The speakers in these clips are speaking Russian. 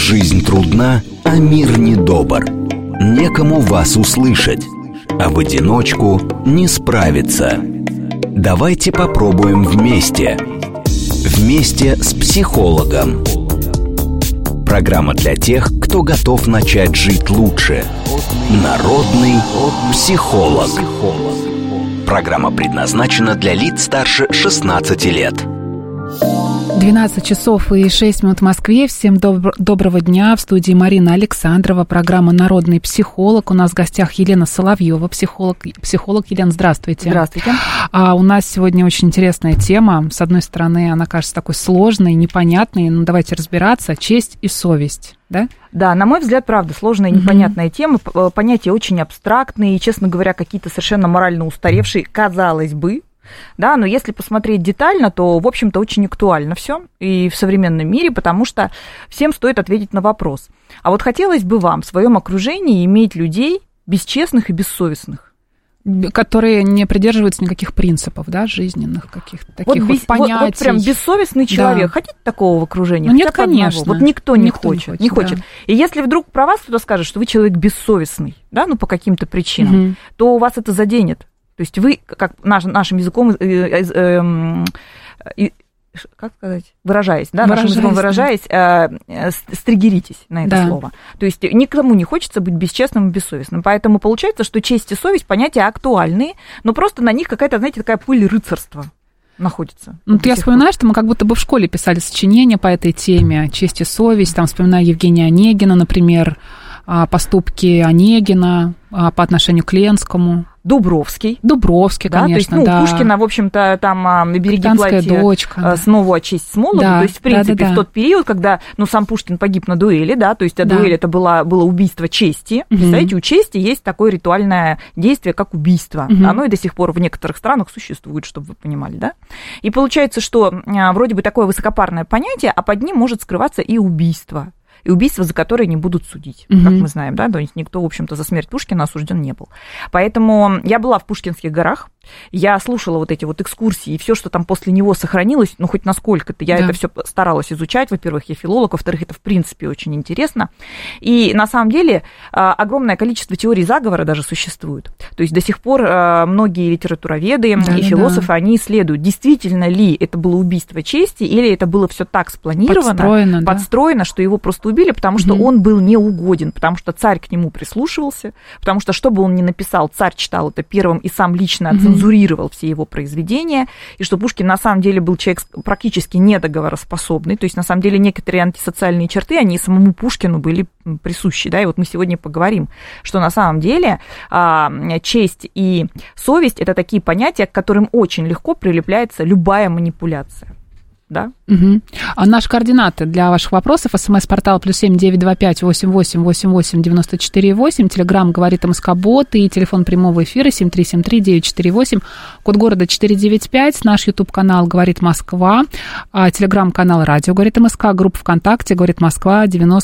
Жизнь трудна, а мир недобр. Некому вас услышать, а в одиночку не справиться. Давайте попробуем вместе. Вместе с психологом. Программа для тех, кто готов начать жить лучше. Народный психолог. Программа предназначена для лиц старше 16 лет. 12 часов и 6 минут в Москве. Всем доброго дня. В студии Марина Александрова. Программа «Народный психолог». У нас в гостях Елена Соловьева, психолог. Елена, здравствуйте. Здравствуйте. У нас сегодня очень интересная тема. С одной стороны, она кажется такой сложной, непонятной. Но давайте разбираться. Честь и совесть. Да? Да, на мой взгляд, правда, сложная и непонятная тема. Понятия очень абстрактные и, честно говоря, какие-то совершенно морально устаревшие, казалось бы. Да, но если посмотреть детально, то, в общем-то, очень актуально все и в современном мире, потому что всем стоит ответить на вопрос. А вот хотелось бы вам в своем окружении иметь людей бесчестных и бессовестных, которые не придерживаются никаких принципов, да, жизненных каких-то таких вот понятий. Вот прям бессовестный человек. Да. Хотите такого в окружении? Ну, нет, конечно. Вот никто не хочет. Да. И если вдруг про вас кто-то скажет, что вы человек бессовестный, да, ну, по каким-то причинам, то вас это заденет. То есть вы, как нашим языком, как сказать, выражаясь, стригеритесь на это слово. То есть никому не хочется быть бесчестным и бессовестным. Поэтому получается, что честь и совесть понятия актуальные, но просто на них какая-то, знаете, такая пыль рыцарства находится. Ну, я вспоминаю, что мы как будто бы в школе писали сочинения по этой теме, честь и совесть. Там вспоминаю Евгения Онегина, например, поступки Онегина по отношению к Ленскому. Дубровский, да, конечно, то есть, Пушкина, в общем-то, там на береге платья дочка, снова честь с молоду, то есть, в принципе, в тот период, когда, сам Пушкин погиб на дуэли, да, то есть, дуэль это было убийство чести, представляете, у чести есть такое ритуальное действие, как убийство, оно и до сих пор в некоторых странах существует, чтобы вы понимали, да, и получается, что вроде бы такое высокопарное понятие, а под ним может скрываться и убийство. И убийства, за которые не будут судить, как мы знаем, да, то есть никто, в общем-то, за смерть Пушкина осужден не был. Поэтому я была в Пушкинских горах, я слушала вот эти вот экскурсии, и все, что там после него сохранилось, ну, хоть насколько-то, я это все старалась изучать, во-первых, я филолог, во-вторых, это, в принципе, очень интересно. И, на самом деле, огромное количество теорий заговора даже существует. То есть до сих пор многие литературоведы и философы, они исследуют, действительно ли это было убийство чести, или это было все так спланировано, подстроено, что его просто убили, потому что он был неугоден, потому что царь к нему прислушивался, потому что, что бы он ни написал, царь читал это первым и сам лично цензурировал все его произведения, и что Пушкин на самом деле был человек практически недоговороспособный, то есть на самом деле некоторые антисоциальные черты, они самому Пушкину были присущи, да, и вот мы сегодня поговорим, что на самом деле честь и совесть – это такие понятия, к которым очень легко прилепляется любая манипуляция. Да? А наши координаты для ваших вопросов: СМС-портал +7 925 88 88 94 8, Телеграм «Говорит МСК-бот» и телефон прямого эфира 7373 948, код города 495, наш YouTube-канал «Говорит Москва», Телеграм-канал «Радио Говорит МСК», группа ВКонтакте «Говорит Москва»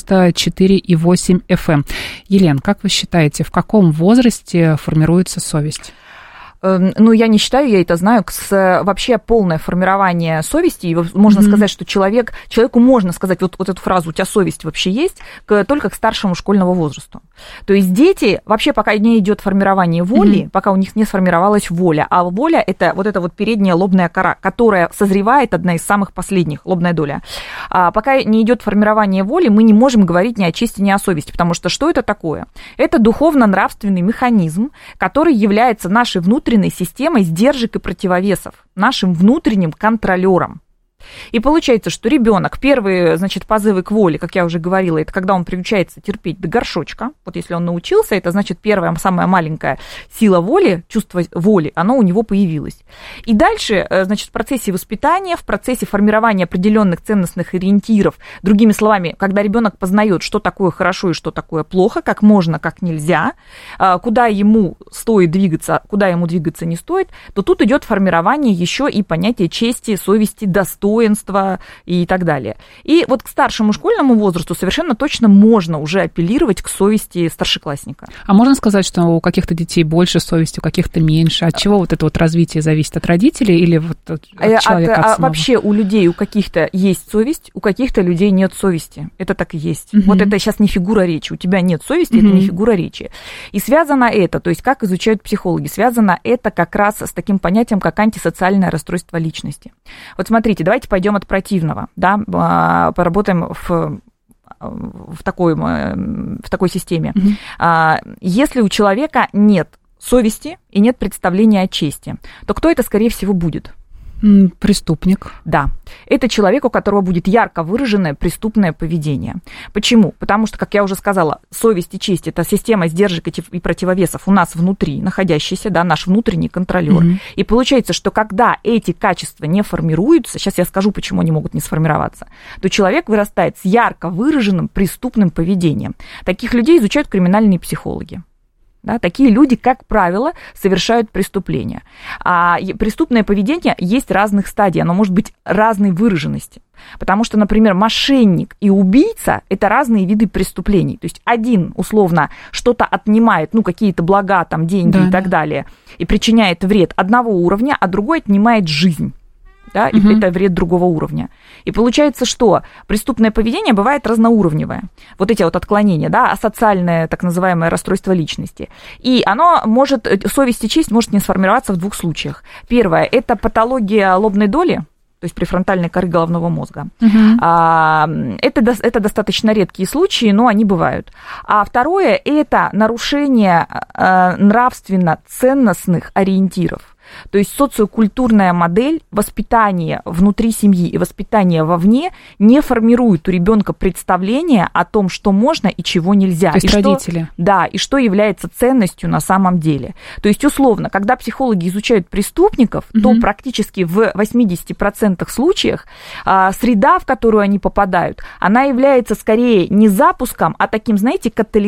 94,8 FM. Елена, как вы считаете, в каком возрасте формируется совесть? Ну, я не считаю, я это знаю, вообще полное формирование совести, и можно сказать, что человеку можно сказать, вот эту фразу «у тебя совесть вообще есть», только к старшему школьному возрасту. То есть дети, вообще пока не идет формирование воли, пока у них не сформировалась воля, а воля – это вот эта вот передняя лобная кора, которая созревает, одна из самых последних, лобная доля. Пока не идет формирование воли, мы не можем говорить ни о чести, ни о совести, потому что что это такое? Это духовно-нравственный механизм, который является нашей внутренней системой сдержек и противовесов, нашим внутренним контролером. И получается, что ребенок, первые, значит, позывы к воле, как я уже говорила, это когда он приучается терпеть до горшочка. Вот если он научился, это значит первая, самая маленькая сила воли, чувство воли, оно у него появилось. И дальше, значит, в процессе воспитания, в процессе формирования определенных ценностных ориентиров, другими словами, когда ребенок познает, что такое хорошо и что такое плохо, как можно, как нельзя, куда ему стоит двигаться, куда ему двигаться не стоит, то тут идет формирование еще и понятия чести, совести, достоинства, достоинства и так далее. И вот к старшему школьному возрасту совершенно точно можно уже апеллировать к совести старшеклассника. А можно сказать, что у каких-то детей больше совести, у каких-то меньше? От чего вот это вот развитие зависит? От родителей или вот от человека от самого? Вообще у людей, у каких-то есть совесть, у каких-то людей нет совести. Это так и есть. Вот это сейчас не фигура речи. У тебя нет совести, это не фигура речи. И связано это, то есть как изучают психологи, связано это как раз с таким понятием, как антисоциальное расстройство личности. Вот смотрите, давайте пойдем от противного, да, поработаем в такой системе. Если у человека нет совести и нет представления о чести, то кто это, скорее всего, будет? Преступник. Да. Это человек, у которого будет ярко выраженное преступное поведение. Почему? Потому что, как я уже сказала, совесть и честь – это система сдержек и противовесов у нас внутри, находящаяся, да, наш внутренний контролер. И получается, что когда эти качества не формируются, сейчас я скажу, почему они могут не сформироваться, то человек вырастает с ярко выраженным преступным поведением. Таких людей изучают криминальные психологи. Да, такие люди, как правило, совершают преступления. А преступное поведение есть разных стадий, оно может быть разной выраженности. Потому что, например, мошенник и убийца – это разные виды преступлений. То есть один, условно, что-то отнимает, ну, какие-то блага, там, деньги и так далее, и причиняет вред одного уровня, а другой отнимает жизнь. Да, и это вред другого уровня. И получается, что преступное поведение бывает разноуровневое. Вот эти вот отклонения, да, асоциальное так называемое расстройство личности. И оно может, совесть и честь может не сформироваться в двух случаях. Первое – это патология лобной доли, то есть префронтальной коры головного мозга. Это достаточно редкие случаи, но они бывают. А второе – это нарушение нравственно-ценностных ориентиров. То есть социокультурная модель воспитания внутри семьи и воспитания вовне не формирует у ребенка представление о том, что можно и чего нельзя. То есть родители. Да, и что является ценностью на самом деле. То есть, условно, когда психологи изучают преступников, то практически в 80% случаях среда, в которую они попадают, она является скорее не запуском, а таким, знаете,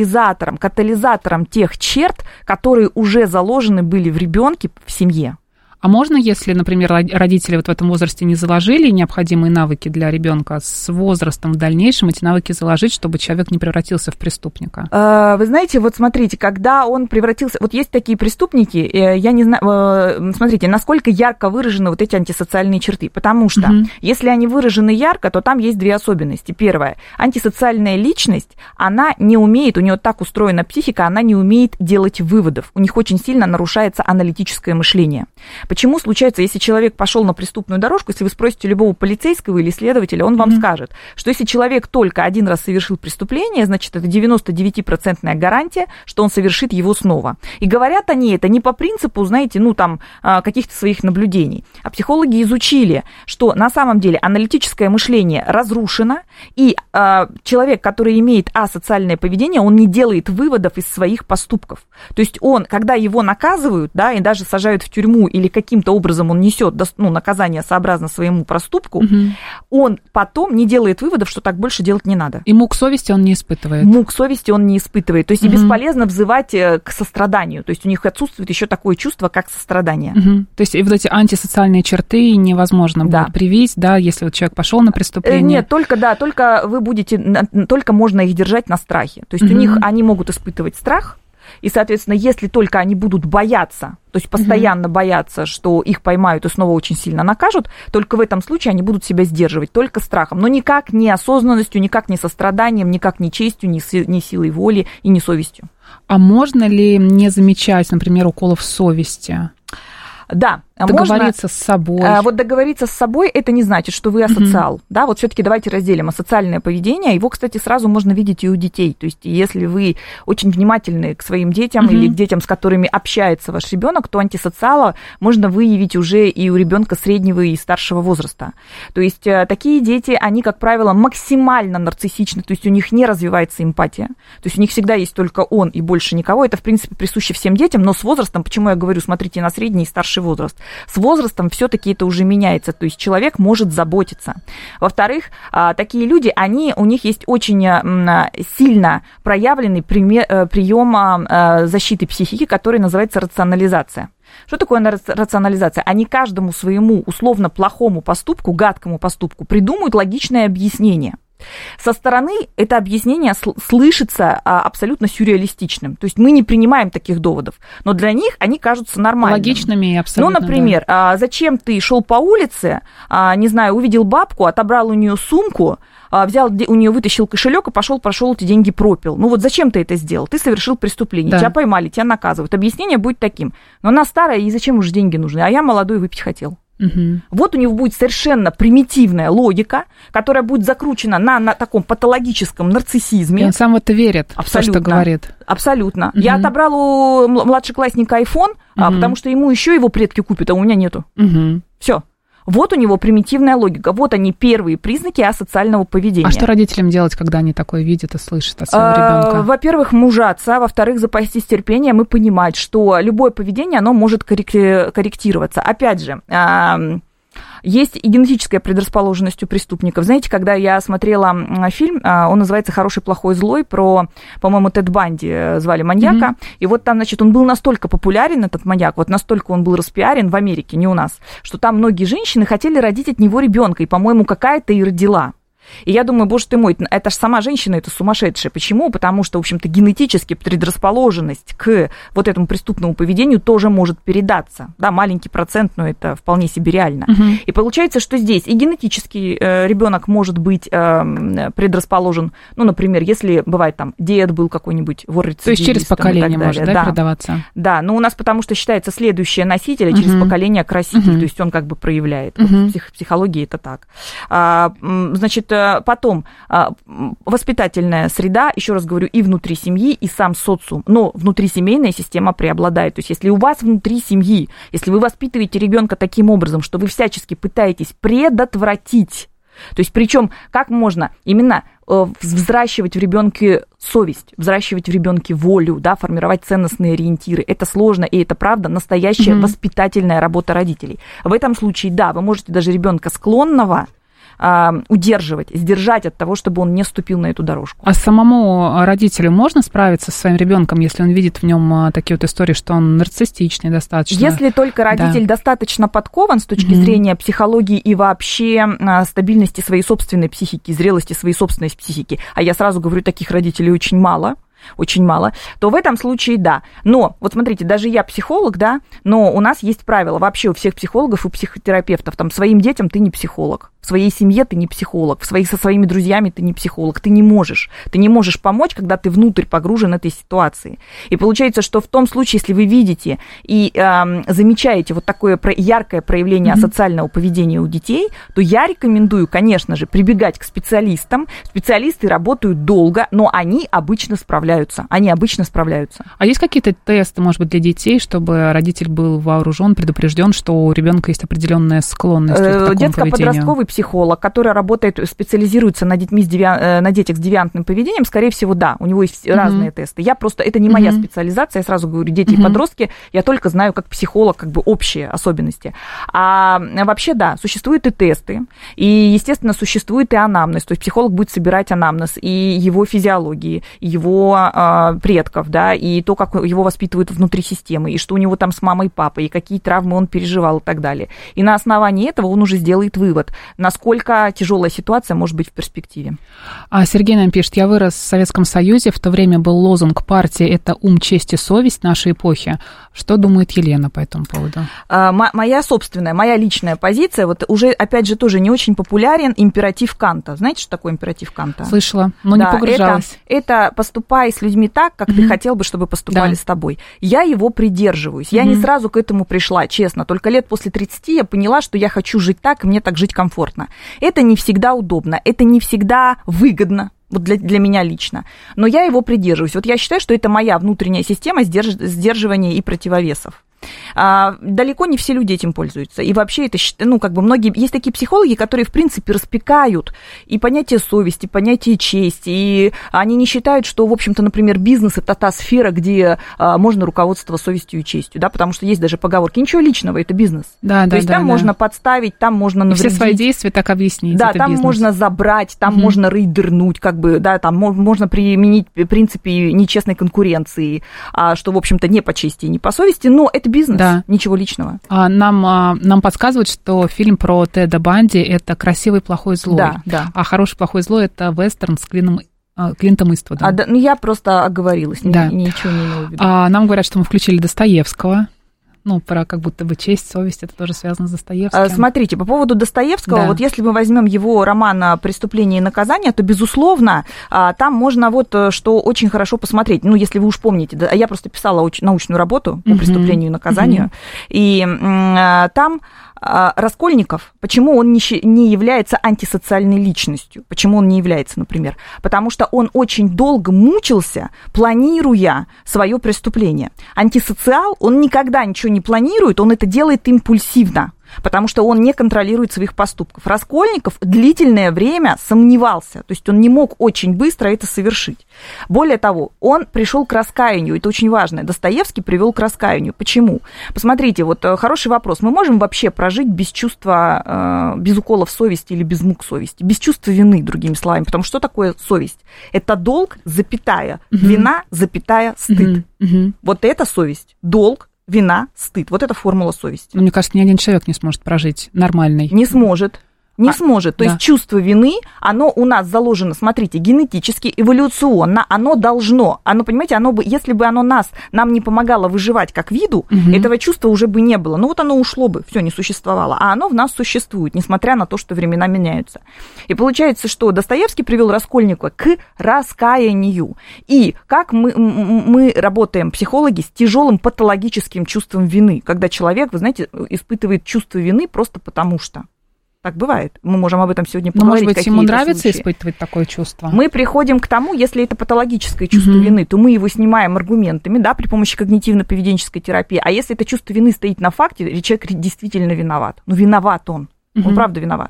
катализатором тех черт, которые уже заложены были в ребенке в семье. А можно, если, например, родители вот в этом возрасте не заложили необходимые навыки для ребенка, с возрастом в дальнейшем эти навыки заложить, чтобы человек не превратился в преступника? Вы знаете, вот смотрите, когда он превратился... Вот есть такие преступники, я не знаю... Смотрите, насколько ярко выражены вот эти антисоциальные черты. Потому что если они выражены ярко, то там есть две особенности. Первое. Антисоциальная личность, она не умеет, у нее так устроена психика, она не умеет делать выводов. У них очень сильно нарушается аналитическое мышление. Почему случается, если человек пошел на преступную дорожку, если вы спросите любого полицейского или следователя, он вам скажет, что если человек только один раз совершил преступление, значит, это 99% гарантия, что он совершит его снова. И говорят они это не по принципу, знаете, ну, там, каких-то своих наблюдений, а психологи изучили, что на самом деле аналитическое мышление разрушено, и человек, который имеет асоциальное поведение, он не делает выводов из своих поступков. То есть он, когда его наказывают, да, и даже сажают в тюрьму или каким-то образом он несет наказание сообразно своему проступку, он потом не делает выводов, что так больше делать не надо. И мук совести он не испытывает. Мук совести он не испытывает. То есть и бесполезно взывать к состраданию. То есть у них отсутствует еще такое чувство, как сострадание. То есть и вот эти антисоциальные черты невозможно будет привить, да, если вот человек пошел на преступление. Нет, только вы будете, только можно их держать на страхе. То есть у них они могут испытывать страх. И, соответственно, если только они будут бояться, то есть постоянно бояться, что их поймают и снова очень сильно накажут, только в этом случае они будут себя сдерживать, только страхом, но никак не осознанностью, никак не состраданием, никак не честью, не силой воли и не совестью. А можно ли не замечать, например, уколов совести? Да. Договориться с собой. Вот договориться с собой, это не значит, что вы асоциал. Да, вот все-таки давайте разделим асоциальное поведение. Его, кстати, сразу можно видеть и у детей. То есть, если вы очень внимательны к своим детям или к детям, с которыми общается ваш ребенок, то антисоциала можно выявить уже и у ребенка среднего и старшего возраста. То есть, такие дети, они, как правило, максимально нарциссичны, то есть у них не развивается эмпатия. То есть у них всегда есть только он и больше никого. Это, в принципе, присуще всем детям, но с возрастом, почему я говорю, смотрите на средний и старший возраст. С возрастом все-таки это уже меняется, то есть человек может заботиться. Во-вторых, такие люди, у них есть очень сильно проявленный прием защиты психики, который называется рационализация. Что такое рационализация? Они каждому своему условно плохому поступку, гадкому поступку придумают логичное объяснение. Со стороны это объяснение слышится абсолютно сюрреалистичным. То есть мы не принимаем таких доводов, но для них они кажутся нормальными. Логичными и абсолютно. Ну, например, зачем ты шел по улице, не знаю, увидел бабку, отобрал у нее сумку, взял у нее, вытащил кошелек и пошел эти деньги пропил. Ну вот зачем ты это сделал? Ты совершил преступление, да. Тебя поймали, тебя наказывают. Объяснение будет таким: но она старая, и зачем уже деньги нужны? А я молодой, выпить хотел. Угу. Вот у него будет совершенно примитивная логика, которая будет закручена на таком патологическом нарциссизме. И он сам в это верит, абсолютно, то, что говорит. Абсолютно. Угу. Я отобрал у младшеклассника iPhone, потому что ему еще его предки купят, а у меня нету. Угу. Все. Вот у него примитивная логика. Вот они первые признаки асоциального поведения. А что родителям делать, когда они такое видят и слышат от своего ребенка? Во-первых, мужаться, во-вторых, запастись терпением и понимать, что любое поведение, оно может корректироваться. Опять же, есть и генетическая предрасположенность у преступников. Знаете, когда я смотрела фильм, он называется «Хороший, плохой, злой», про, по-моему, Тед Банди звали маньяка, и вот там, значит, он был настолько популярен, этот маньяк, вот настолько он был распиарен в Америке, не у нас, что там многие женщины хотели родить от него ребенка, и, по-моему, какая-то и родила. И я думаю, боже ты мой, это же сама женщина, это сумасшедшая. Почему? Потому что, в общем-то, генетически предрасположенность к вот этому преступному поведению тоже может передаться. Да, маленький процент, но это вполне себе реально. Угу. И получается, что здесь и генетически ребенок может быть предрасположен, ну, например, если бывает там дед был какой-нибудь вор-рецидивист. То есть через поколение может, да, передаваться? Да, но у нас потому что считается следующее носитель, а через поколение краситель, то есть он как бы проявляет. Вот в психологии это так. Значит, потом воспитательная среда, еще раз говорю, и внутри семьи, и сам социум. Но внутрисемейная система преобладает. То есть если у вас внутри семьи, если вы воспитываете ребенка таким образом, что вы всячески пытаетесь предотвратить, то есть причем как можно именно взращивать в ребенке совесть, взращивать в ребенке волю, да, формировать ценностные ориентиры. Это сложно, и это, правда, настоящая воспитательная работа родителей. В этом случае, да, вы можете даже ребенка склонного удерживать, сдержать от того, чтобы он не вступил на эту дорожку. А самому родителю можно справиться со своим ребенком, если он видит в нем такие вот истории, что он нарциссичный достаточно? Если только родитель достаточно подкован с точки зрения психологии и вообще стабильности своей собственной психики, зрелости своей собственной психики, а я сразу говорю, таких родителей очень мало, то в этом случае да. Но, вот смотрите, даже я психолог, да, но у нас есть правило вообще у всех психологов и психотерапевтов, там, своим детям ты не психолог, в своей семье ты не психолог, со своими друзьями ты не психолог, ты не можешь помочь, когда ты внутрь погружен этой ситуации. И получается, что в том случае, если вы видите и замечаете вот такое яркое проявление асоциального поведения у детей, то я рекомендую, конечно же, прибегать к специалистам. Специалисты работают долго, но они обычно справляются. А есть какие-то тесты, может быть, для детей, чтобы родитель был вооружен, предупрежден, что у ребенка есть определенная склонность к такому поведению? Детско-подростковый психолог, который работает, специализируется на детях с девиантным поведением, скорее всего, да, у него есть разные тесты. Это не моя специализация, я сразу говорю, дети и подростки, я только знаю как психолог, как бы общие особенности. А вообще, да, существуют и тесты, и, естественно, существует и анамнез, то есть психолог будет собирать анамнез и его физиологии, и его предков, да, и то, как его воспитывают внутри системы, и что у него там с мамой и папой, и какие травмы он переживал и так далее. И на основании этого он уже сделает вывод, насколько тяжелая ситуация может быть в перспективе. Сергей нам пишет: я вырос в Советском Союзе, в то время был лозунг партии «Это ум, честь и совесть нашей эпохи». Что думает Елена по этому поводу? Моя собственная, моя личная позиция, вот уже, опять же, тоже не очень популярен императив Канта. Знаете, что такое императив Канта? Слышала, но не погружалась. Это поступай с людьми так, как ты хотел бы, чтобы поступали с тобой. Я его придерживаюсь. Я не сразу к этому пришла, честно. Только лет после 30 я поняла, что я хочу жить так, и мне так жить комфортно. Это не всегда удобно, это не всегда выгодно. Вот для меня лично. Но я его придерживаюсь. Вот я считаю, что это моя внутренняя система сдерживания и противовесов. Далеко не все люди этим пользуются. И вообще это, многие... Есть такие психологи, которые, в принципе, распекают и понятие совести, и понятие чести, и они не считают, что, в общем-то, например, бизнес – это та сфера, где можно руководствоваться совестью и честью, да, потому что есть даже поговорки: ничего личного, это бизнес. То есть там можно подставить, там можно навредить. Все свои действия так объяснить. Да, там бизнес. Можно забрать, там можно рейдернуть, там можно применить принципы нечестной конкуренции, что, в общем-то, не по чести и не по совести, но это Это бизнес, ничего личного. Нам подсказывают, что фильм про Теда Банди – это «Красивый, плохой, злой». Да. А «Хороший, плохой, злой» – это вестерн с Клинтом Иствудом. Я просто оговорилась, ничего не имела в виду. Нам говорят, что мы включили Достоевского. Про как будто бы честь, совесть, это тоже связано с Достоевским. Смотрите, по поводу Достоевского, вот если мы возьмем его роман «Преступление и наказание», то, безусловно, там можно что очень хорошо посмотреть. Если вы уж помните, я просто писала научную работу по «Преступлению и наказанию», и там Раскольников, почему он не является антисоциальной личностью? Почему он не является, например? Потому что он очень долго мучился, планируя свое преступление. Антисоциал, он никогда ничего не планирует, он это делает импульсивно, потому что он не контролирует своих поступков. Раскольников длительное время сомневался, то есть он не мог очень быстро это совершить. Более того, он пришел к раскаянию, это очень важно. Достоевский привел к раскаянию. Почему? Посмотрите, хороший вопрос. Мы можем вообще прожить без чувства, без уколов совести или без мук совести, без чувства вины, другими словами? Потому что такое совесть? Это долг, запятая, вина, запятая, стыд. Вот это совесть. Долг, вина, стыд. Вот это формула совести. Мне кажется, ни один человек не сможет прожить нормальный. Не сможет. Не сможет. То есть чувство вины, оно у нас заложено, смотрите, генетически, эволюционно, оно должно. Понимаете, если бы оно нам не помогало выживать как виду, этого чувства уже бы не было. Оно ушло бы, все не существовало. А оно в нас существует, несмотря на то, что времена меняются. И получается, что Достоевский привел Раскольникова к раскаянию. И как мы работаем, психологи, с тяжелым патологическим чувством вины, когда человек, вы знаете, испытывает чувство вины просто потому что. Так бывает. Мы можем об этом сегодня поговорить. Может быть, ему нравится испытывать такое чувство? Мы приходим к тому, если это патологическое чувство вины, то мы его снимаем аргументами, при помощи когнитивно-поведенческой терапии. А если это чувство вины стоит на факте, человек действительно виноват. Виноват он правда виноват,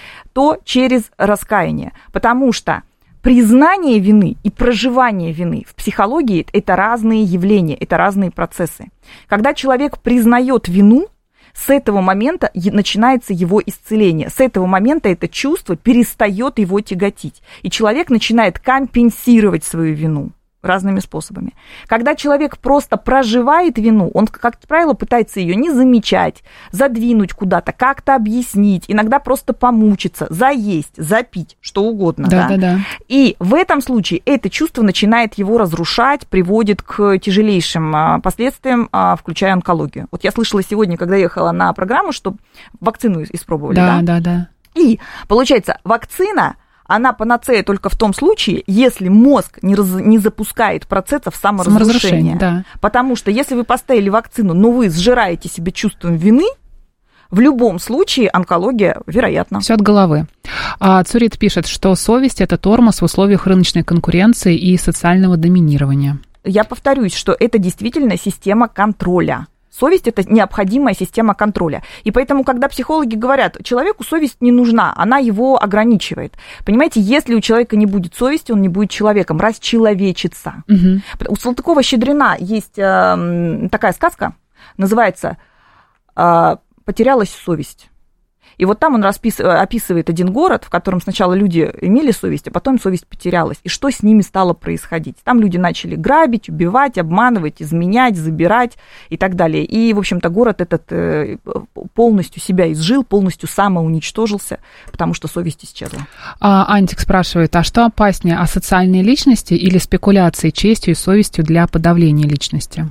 то через раскаяние. Потому что признание вины и проживание вины в психологии – это разные явления, это разные процессы. Когда человек признает вину, с этого момента начинается его исцеление. С этого момента это чувство перестает его тяготить. И человек начинает компенсировать свою вину разными способами. Когда человек просто проживает вину, он, как правило, пытается ее не замечать, задвинуть куда-то, как-то объяснить, иногда просто помучиться, заесть, запить, что угодно. Да. И в этом случае это чувство начинает его разрушать, приводит к тяжелейшим последствиям, включая онкологию. Я слышала сегодня, когда ехала на программу, что вакцину испробовали. Да. И получается, вакцина, она панацея только в том случае, если мозг не запускает процессов саморазрушения. Да. Потому что если вы поставили вакцину, но вы сжираете себе чувством вины, в любом случае онкология вероятна. Все от головы. Цурит пишет, что совесть – это тормоз в условиях рыночной конкуренции и социального доминирования. Я повторюсь, что это действительно система контроля. Совесть – это необходимая система контроля. И поэтому, когда психологи говорят, человеку совесть не нужна, она его ограничивает. Понимаете, если у человека не будет совести, он не будет человеком, расчеловечится. У Салтыкова-Щедрина есть такая сказка, называется «Потерялась совесть». И там он описывает один город, в котором сначала люди имели совесть, а потом совесть потерялась. И что с ними стало происходить? Там люди начали грабить, убивать, обманывать, изменять, забирать и так далее. И, в общем-то, город этот полностью себя изжил, полностью самоуничтожился, потому что совесть исчезла. Антик спрашивает, а что опаснее, асоциальные личности или спекуляции честью и совестью для подавления личности?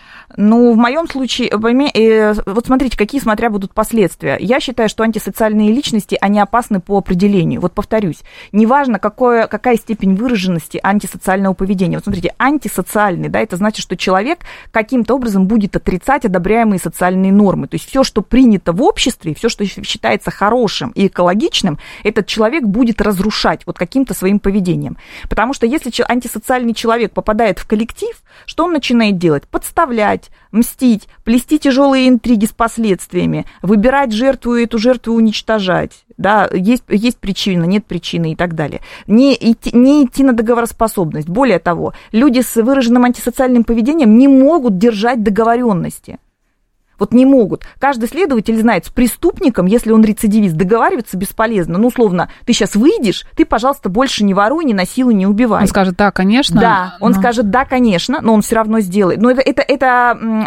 В моем случае, смотрите, какие смотря будут последствия. Я считаю, что антисоциальные личности, они опасны по определению. Повторюсь, неважно, какая степень выраженности антисоциального поведения. Смотрите, антисоциальный, это значит, что человек каким-то образом будет отрицать одобряемые социальные нормы. То есть все, что принято в обществе, все, что считается хорошим и экологичным, этот человек будет разрушать каким-то своим поведением. Потому что если антисоциальный человек попадает в коллектив, что он начинает делать? Подставлять, мстить, плести тяжелые интриги с последствиями, выбирать жертву и эту жертву уничтожать. Да, есть причина, нет причины и так далее. Не идти на договороспособность. Более того, люди с выраженным антисоциальным поведением не могут держать договоренности. Вот не могут. Каждый следователь знает, с преступником, если он рецидивист, договариваться бесполезно. Ну, условно, ты сейчас выйдешь, ты, пожалуйста, больше не воруй, не насилуй, не убивай. Он скажет, да, конечно. Да, он скажет, да, конечно, но он все равно сделает. Но это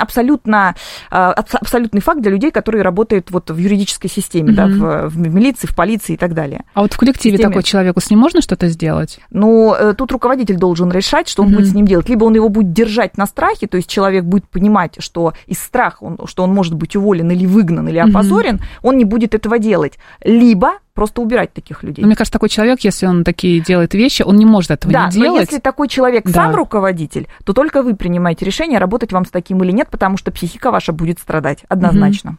абсолютный факт для людей, которые работают вот в юридической системе, да, в милиции, в полиции и так далее. А вот в коллективе такой человеку с ним можно что-то сделать? Ну, тут руководитель должен решать, что он будет с ним делать. Либо он его будет держать на страхе, то есть человек будет понимать, что из страха, что он может быть уволен или выгнан, или опозорен, он не будет этого делать. Либо просто убирать таких людей. Но мне кажется, такой человек, если он такие делает вещи, он не может этого не делать. Да, но если такой человек сам руководитель, то только вы принимаете решение, работать вам с таким или нет, потому что психика ваша будет страдать, однозначно.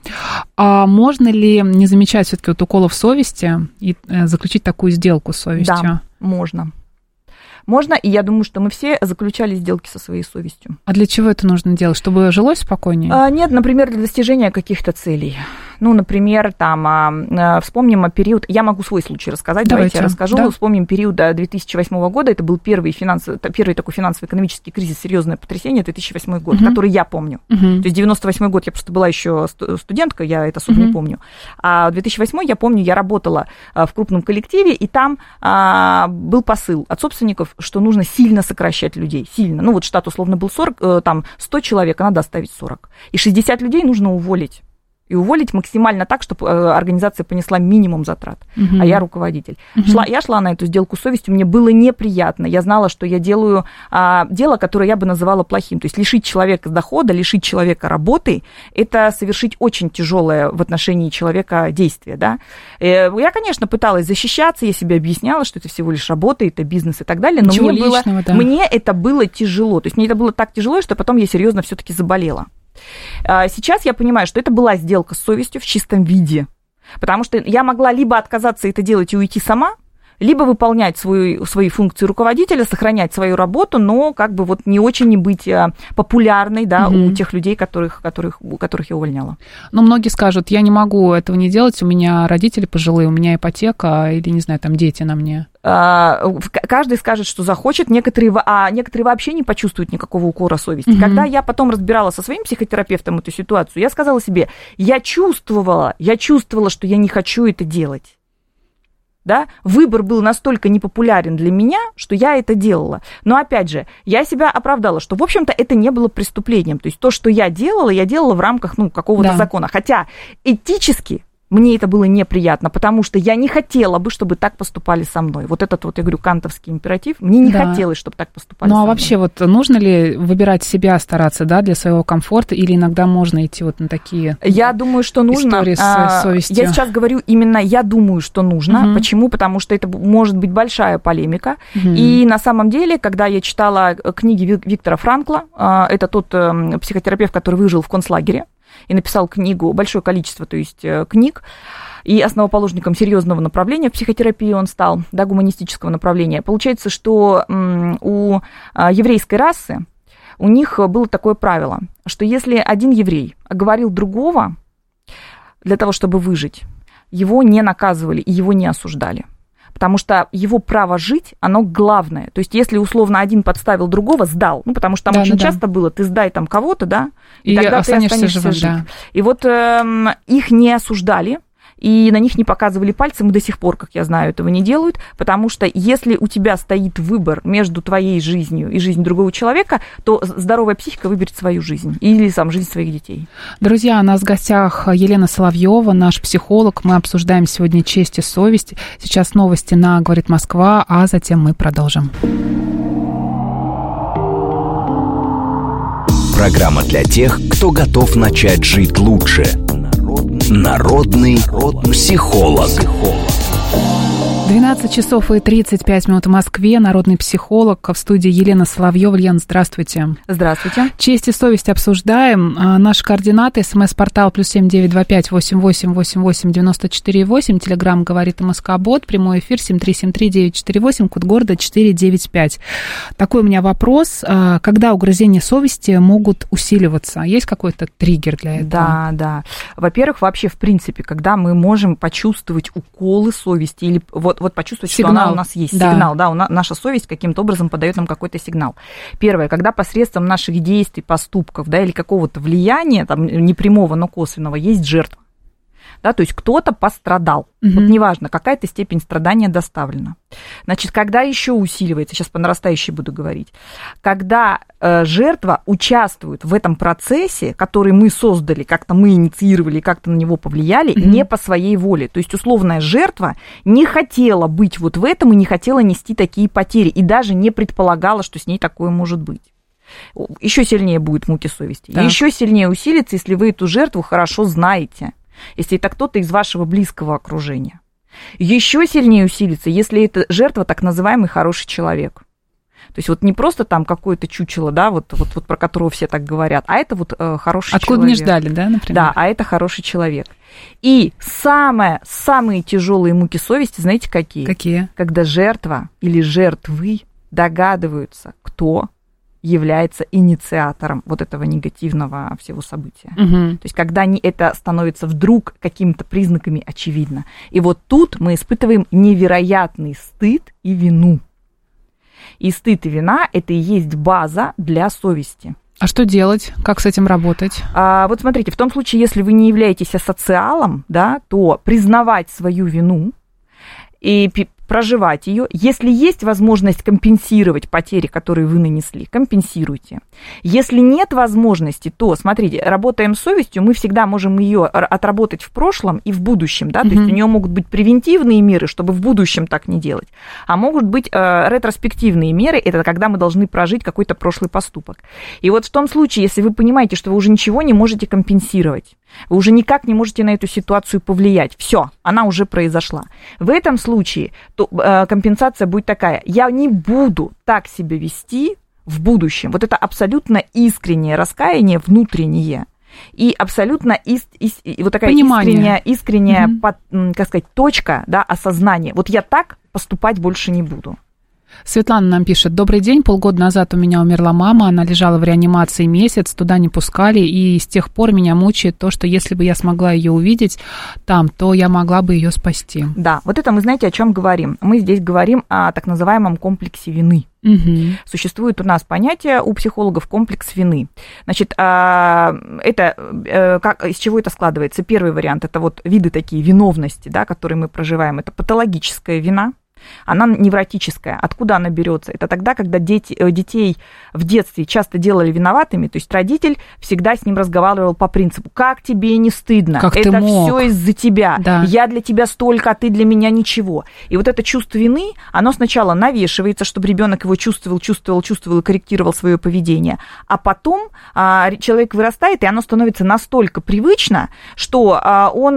А можно ли не замечать все-таки вот уколов совести и заключить такую сделку с совестью? Да, можно. Можно, и я думаю, что мы все заключали сделки со своей совестью. А для чего это нужно делать? Чтобы жилось спокойнее? Нет, например, для достижения каких-то целей. Ну, например, там, вспомним период, я могу свой случай рассказать, давайте я расскажу. Да. Вспомним период 2008 года, это был первый такой финансово-экономический кризис, серьезное потрясение, 2008 год, который я помню. То есть 98 год, я просто была еще студенткой, я это особо не помню. А 2008 я помню, я работала в крупном коллективе, и там был посыл от собственников, что нужно сильно сокращать людей, сильно. Ну, вот штат условно был 40, там 100 человек, а надо оставить 40. И 60 людей нужно уволить. И уволить максимально так, чтобы организация понесла минимум затрат. А я руководитель. Я шла на эту сделку с совестью, мне было неприятно. Я знала, что я делаю дело, которое я бы называла плохим. То есть лишить человека дохода, лишить человека работы, это совершить очень тяжелое в отношении человека действие. Да? Я, конечно, пыталась защищаться, я себе объясняла, что это всего лишь работа, это бизнес и так далее, но мне это было тяжело. То есть мне это было так тяжело, что потом я серьезно все-таки заболела. Сейчас я понимаю, что это была сделка с совестью в чистом виде, потому что я могла либо отказаться это делать и уйти сама, либо выполнять свои функции руководителя, сохранять свою работу, но как бы вот не очень не быть популярной, да, у тех людей, которых я увольняла. Но многие скажут, я не могу этого не делать, у меня родители пожилые, у меня ипотека или, не знаю, там дети на мне. Каждый скажет, что захочет, некоторые вообще не почувствуют никакого укора совести. Когда я потом разбирала со своим психотерапевтом эту ситуацию, я сказала себе, я чувствовала, что я не хочу это делать. Да? Выбор был настолько непопулярен для меня, что я это делала. Но, опять же, я себя оправдала, что, в общем-то, это не было преступлением. То есть то, что я делала в рамках какого-то закона. Хотя этически мне это было неприятно, потому что я не хотела бы, чтобы так поступали со мной. Вот этот вот, я говорю, кантовский императив, мне не хотелось, чтобы так поступали со мной. Ну, а вообще, вот нужно ли выбирать себя, стараться, да, для своего комфорта, или иногда можно идти вот на такие Я думаю, что нужно. Истории с совестью? Я сейчас говорю именно, я думаю, что нужно. Почему? Потому что это может быть большая полемика. И на самом деле, когда я читала книги Виктора Франкла, это тот психотерапевт, который выжил в концлагере, и написал книгу, большое количество, то есть книг, и основоположником серьезного направления в психотерапии он стал, да, гуманистического направления. Получается, что у еврейской расы, у них было такое правило, что если один еврей оговорил другого для того, чтобы выжить, его не наказывали и его не осуждали. Потому что его право жить, оно главное. То есть, если, условно, один подставил другого, сдал. Ну, потому что там очень часто было, ты сдай там кого-то, да, и тогда ты останешься жить. Да. И вот их не осуждали, и на них не показывали пальцем, и до сих пор, как я знаю, этого не делают, потому что если у тебя стоит выбор между твоей жизнью и жизнью другого человека, то здоровая психика выберет свою жизнь или жизнь своих детей. Друзья, у нас в гостях Елена Соловьева, наш психолог. Мы обсуждаем сегодня честь и совесть. Сейчас новости на «Говорит Москва», а затем мы продолжим. Программа для тех, кто готов начать жить лучше. Народный психолог. 12 часов и 35 минут в Москве. Народный психолог. В студии Елена Соловьева. Елена, здравствуйте. Здравствуйте. Честь и совесть обсуждаем. Наши координаты. СМС-портал +7 925 88 88 94 8. Телеграм «Говорит МСК-бот». Прямой эфир 7373948. Код города 495. Такой у меня вопрос. Когда угрызения совести могут усиливаться? Есть какой-то триггер для этого? Да. Во-первых, вообще, в принципе, когда мы можем почувствовать уколы совести или вот вот почувствовать, сигнал. Что она у нас есть. Да. Сигнал, да, наша совесть каким-то образом подает нам какой-то сигнал. Первое, когда посредством наших действий, поступков, да, или какого-то влияния, там, непрямого, но косвенного, есть жертва. Да, то есть кто-то пострадал. Вот неважно, какая-то степень страдания доставлена. Значит, когда еще усиливается, сейчас по нарастающей буду говорить, когда жертва участвует в этом процессе, который мы создали, как-то мы инициировали, как-то на него повлияли, не по своей воле. То есть условная жертва не хотела быть вот в этом и не хотела нести такие потери, и даже не предполагала, что с ней такое может быть. Еще сильнее будет муки совести. Да. Еще сильнее усилится, если вы эту жертву хорошо знаете. Если это кто-то из вашего близкого окружения. Еще сильнее усилится, если это жертва так называемый хороший человек. То есть вот не просто там какое-то чучело, да, вот про которого все так говорят, а это вот хороший человек. Откуда не ждали, да, например? Да, а это хороший человек. И самые тяжелые муки совести, знаете, какие? Какие? Когда жертва или жертвы догадываются, кто является инициатором вот этого негативного всего события. То есть когда это становится вдруг какими-то признаками очевидно. И вот тут мы испытываем невероятный стыд и вину. И стыд и вина – это и есть база для совести. А что делать? Как с этим работать? Вот смотрите, в том случае, если вы не являетесь асоциалом, да, то признавать свою вину и проживать ее. Если есть возможность компенсировать потери, которые вы нанесли, компенсируйте. Если нет возможности, то, смотрите, работаем с совестью, мы всегда можем ее отработать в прошлом и в будущем, да, то есть у нее могут быть превентивные меры, чтобы в будущем так не делать, а могут быть ретроспективные меры, это когда мы должны прожить какой-то прошлый поступок. И вот в том случае, если вы понимаете, что вы уже ничего не можете компенсировать, вы уже никак не можете на эту ситуацию повлиять, все, она уже произошла. В этом случае компенсация будет такая: я не буду так себя вести в будущем. Вот это абсолютно искреннее раскаяние внутреннее и абсолютно вот такая искренняя как сказать, точка, да, осознания. Вот я так поступать больше не буду. Светлана нам пишет: добрый день, полгода назад у меня умерла мама, она лежала в реанимации месяц, туда не пускали, и с тех пор меня мучает то, что если бы я смогла ее увидеть там, то я могла бы ее спасти. Да, вот это мы, знаете, о чем говорим? Мы здесь говорим о так называемом комплексе вины. Существует у нас понятие у психологов комплекс вины. Значит, это из чего это складывается? Первый вариант – это вот виды такие виновности, да, которые мы проживаем. Это патологическая вина. Она невротическая. Откуда она берется? Это тогда, когда детей в детстве часто делали виноватыми, то есть родитель всегда с ним разговаривал по принципу: как тебе не стыдно? Как это все из-за тебя. Да. Я для тебя столько, а ты для меня ничего. И вот это чувство вины, оно сначала навешивается, чтобы ребенок его чувствовал и корректировал свое поведение, а потом человек вырастает, и оно становится настолько привычно, что он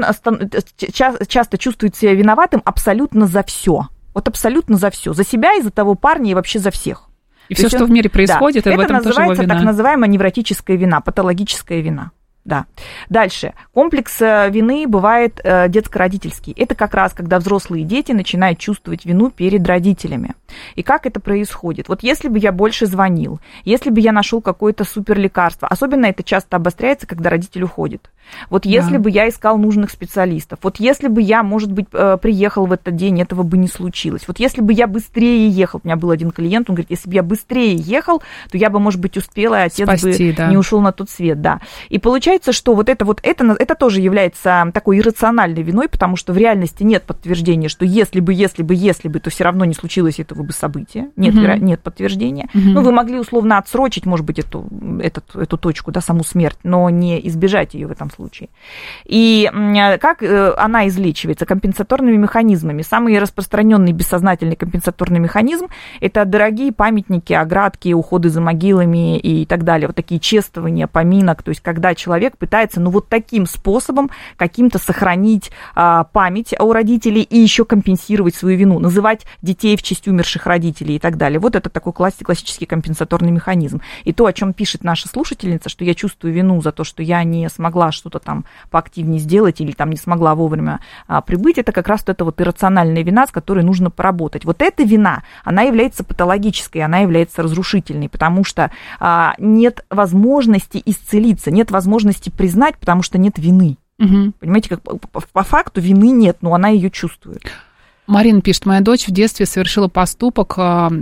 часто чувствует себя виноватым абсолютно за все. Вот абсолютно за все. За себя и за того парня, и вообще за всех. И все, что в мире происходит, да, в этом тоже его вина. Это называется так называемая невротическая вина, патологическая вина. Да. Дальше. Комплекс вины бывает детско-родительский. Это как раз, когда взрослые дети начинают чувствовать вину перед родителями. И как это происходит? Вот если бы я больше звонил, если бы я нашел какое-то суперлекарство, особенно это часто обостряется, когда родитель уходит. Вот если бы я искал нужных специалистов, вот если бы я, может быть, приехал в этот день, этого бы не случилось. Вот если бы я быстрее ехал, у меня был один клиент, он говорит: если бы я быстрее ехал, то я бы, может быть, успела, и отец спасти, бы не ушел на тот свет. Да. И получается, что это тоже является такой иррациональной виной, потому что в реальности нет подтверждения, что если бы, то все равно не случилось этого бы события. Нет подтверждения. Ну, вы могли условно отсрочить, может быть, эту точку, да, саму смерть, но не избежать ее в этом случае. И как она излечивается? Компенсаторными механизмами. Самый распространенный бессознательный компенсаторный механизм – это дорогие памятники, оградки, уходы за могилами и так далее. Вот такие чествования, поминок. То есть когда человек пытается, вот таким способом каким-то сохранить память у родителей и еще компенсировать свою вину, называть детей в честь умерших родителей и так далее. Вот это такой классический компенсаторный механизм. И то, о чем пишет наша слушательница, что я чувствую вину за то, что я не смогла что-то там поактивнее сделать или там не смогла вовремя прибыть, это как раз вот эта вот иррациональная вина, с которой нужно поработать. Вот эта вина, она является патологической, она является разрушительной, потому что нет возможности исцелиться, нет возможности признать, потому что нет вины. Понимаете, как по факту вины нет, но она ее чувствует. Марина пишет, моя дочь в детстве совершила проступок,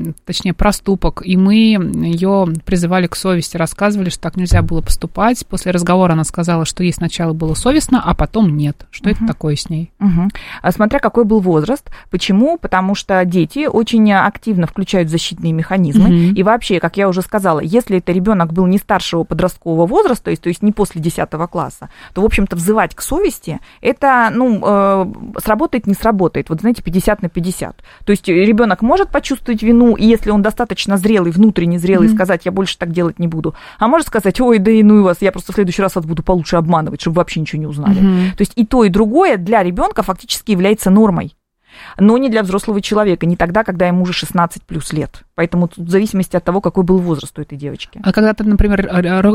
и мы ее призывали к совести, рассказывали, что так нельзя было поступать. После разговора она сказала, что ей сначала было совестно, а потом нет. Что это такое с ней? Смотря какой был возраст. Почему? Потому что дети очень активно включают защитные механизмы. И вообще, как я уже сказала, если это ребенок был не старшего подросткового возраста, то есть не после 10 класса, то, в общем-то, взывать к совести, это, сработает, не сработает. Вот, знаете, 50 на 50. То есть ребенок может почувствовать вину, и если он достаточно зрелый, внутренне зрелый, сказать, я больше так делать не буду. А может сказать, ой, да и ну и вас, я просто в следующий раз вас буду получше обманывать, чтобы вы вообще ничего не узнали. То есть и то, и другое для ребенка фактически является нормой. Но не для взрослого человека, не тогда, когда ему уже 16 плюс лет. Поэтому тут в зависимости от того, какой был возраст у этой девочки. А когда ты, например,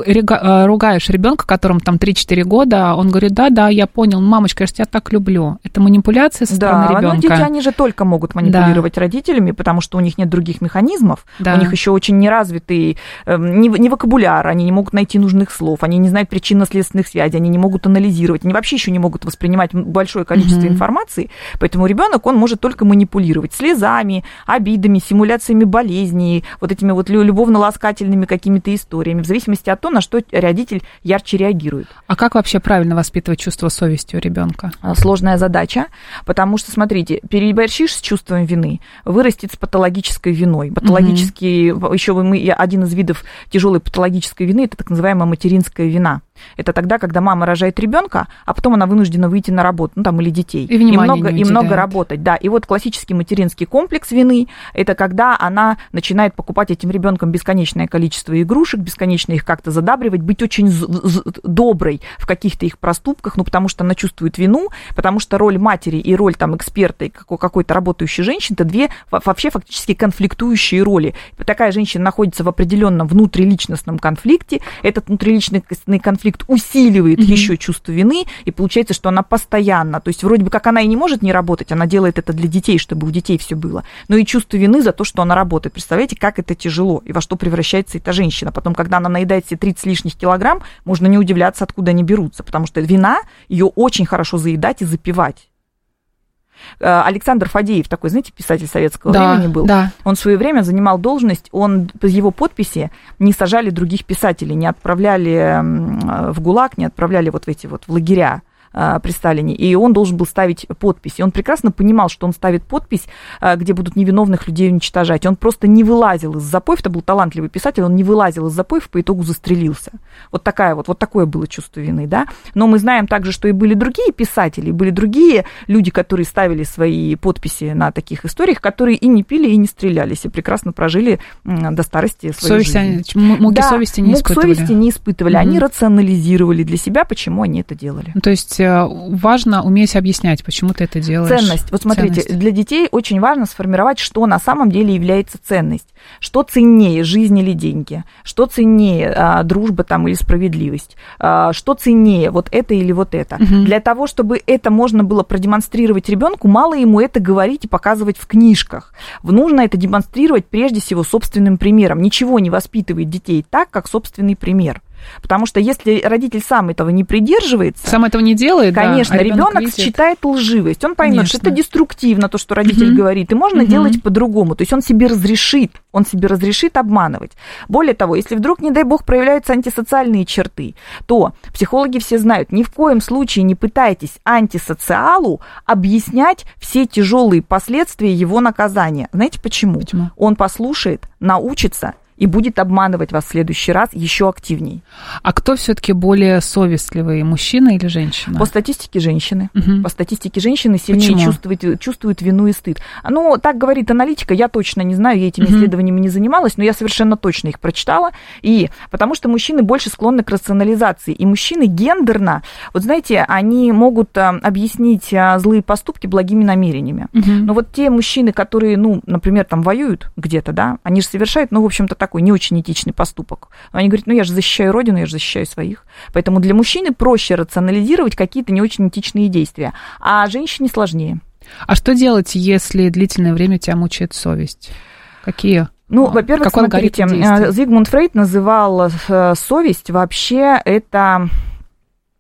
ругаешь ребенка, которому там 3-4 года, он говорит, да, я понял, мамочка, я же тебя так люблю. Это манипуляция со стороны ребенка. Да, дети, они же только могут манипулировать родителями, потому что у них нет других механизмов, у них еще очень неразвитый не вокабуляр, они не могут найти нужных слов, они не знают причинно-следственных связей, они не могут анализировать, они вообще еще не могут воспринимать большое количество информации, поэтому ребенок, он может только манипулировать слезами, обидами, симуляциями болезней, вот этими вот любовно-ласкательными какими-то историями, в зависимости от того, на что родитель ярче реагирует. А как вообще правильно воспитывать чувство совести у ребенка? Сложная задача, потому что, смотрите, переборщишь с чувством вины, вырастет с патологической виной. Патологический, еще один из видов тяжелой патологической вины, это так называемая материнская вина. Это тогда, когда мама рожает ребенка, а потом она вынуждена выйти на работу, или детей. И много работать. Да, и вот классический материнский комплекс вины, это когда она начинает покупать этим ребенком бесконечное количество игрушек, бесконечно их как-то задабривать, быть очень доброй в каких-то их проступках, потому что она чувствует вину, потому что роль матери и роль эксперта и какой-то работающей женщины, это две вообще фактически конфликтующие роли. Такая женщина находится в определенном внутриличностном конфликте, этот внутриличностный конфликт усиливает еще чувство вины, и получается, что она постоянно, то есть вроде бы как она и не может не работать, она делает это для детей, чтобы у детей все было, но и чувство вины за то, что она работает. Представляете, как это тяжело, и во что превращается эта женщина. Потом, когда она наедает себе 30 лишних килограмм, можно не удивляться, откуда они берутся, потому что вина, ее очень хорошо заедать и запивать. Александр Фадеев, такой, знаете, писатель советского времени был. Да. Он в свое время занимал должность, его подписи не сажали других писателей, не отправляли в ГУЛАГ, не отправляли в эти в лагеря при Сталине, и он должен был ставить подпись. И он прекрасно понимал, что он ставит подпись, где будут невиновных людей уничтожать. Он просто не вылазил из запоев, это был талантливый писатель, он не вылазил из запоев, по итогу застрелился. Вот такое было чувство вины, да. Но мы знаем также, что и были другие писатели, были другие люди, которые ставили свои подписи на таких историях, которые и не пили, и не стрелялись, и прекрасно прожили до старости свою жизнь. Муки совести не испытывали. Совести не испытывали, они рационализировали для себя, почему они это делали. То есть важно уметь объяснять, почему ты это делаешь. Ценность. Вот смотрите, для детей очень важно сформировать, что на самом деле является ценность. Что ценнее, жизнь или деньги? Что ценнее, дружба или справедливость? Что ценнее, вот это или вот это? Для того, чтобы это можно было продемонстрировать ребенку, мало ему это говорить и показывать в книжках. Нужно это демонстрировать прежде всего собственным примером. Ничего не воспитывает детей так, как собственный пример. Потому что если родитель сам этого не придерживается, сам этого не делает, конечно, ребенок считает лживость. Он поймет, что это деструктивно, то, что родитель говорит, и можно делать по-другому. То есть он себе разрешит обманывать. Более того, если вдруг, не дай бог, проявляются антисоциальные черты, то психологи все знают, ни в коем случае не пытайтесь антисоциалу объяснять все тяжелые последствия его наказания. Знаете почему? Он послушает, научится и будет обманывать вас в следующий раз еще активней. А кто все-таки более совестливый, мужчина или женщина? По статистике женщины. По статистике женщины сильнее чувствуют вину и стыд. Так говорит аналитика, я точно не знаю, я этими исследованиями не занималась, но я совершенно точно их прочитала. И потому что мужчины больше склонны к рационализации. И мужчины гендерно, вот знаете, они могут объяснить злые поступки благими намерениями. Но вот те мужчины, которые, например, воюют где-то, да, они же совершают, в общем-то, такой не очень этичный поступок. Они говорят, я же защищаю родину, я же защищаю своих. Поэтому для мужчины проще рационализировать какие-то не очень этичные действия, а женщине сложнее. А что делать, если длительное время тебя мучает совесть? Какие? Во-первых, смотрите, Зигмунд Фрейд называл совесть вообще это